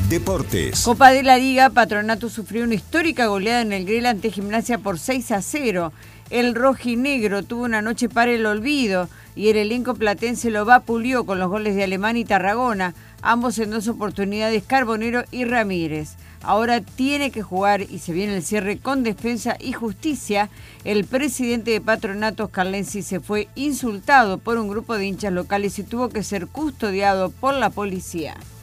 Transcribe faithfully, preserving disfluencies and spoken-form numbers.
Deportes. Copa de la Liga, Patronato sufrió una histórica goleada en el Grela ante Gimnasia por seis a cero. El rojinegro tuvo una noche para el olvido y el elenco platense lo vapuleó con los goles de Alemán y Tarragona, ambos en dos oportunidades, Carbonero y Ramírez. Ahora tiene que jugar y se viene el cierre con Defensa y Justicia. El presidente de Patronato, Oscar Lenzi, se fue insultado por un grupo de hinchas locales y tuvo que ser custodiado por la policía.